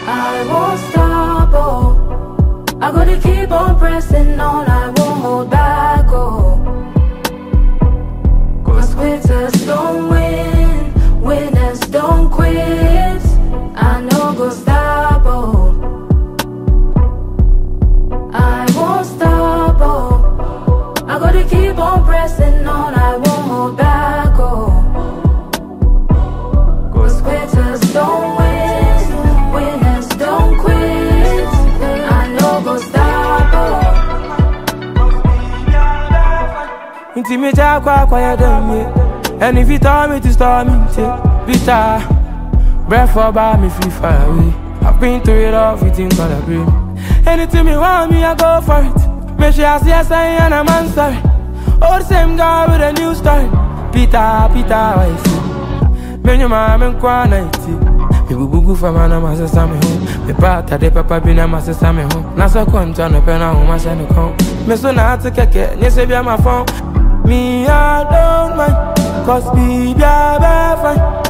I won't stop, oh. I gotta keep on pressing on, I won't hold back, oh. Cause quitters don't win, winners don't quit. I know go stop, oh. I won't stop, oh. I gotta keep on pressing on, I won't hold back, oh. Cause quitters don't win, winners don't quit. I know go stop, oh. Intimate quiet than me. And if you tell me to start me, bitter. Breath for by me free fire away. I've been through it all, everything got a break. Anything me want me, I go for it. Make sure I see a sign and I'm answering. All the same guy with a new story. Peter, I see. Men your mom and cry nighty. Me bubu for man, I'm a sesame home. Me pata de papa bin I'm a sesame home. Nasa conta no pen home, I send a come. Me so not to keke, yes, be my phone. Me, I don't mind. Cause baby, I'm fine.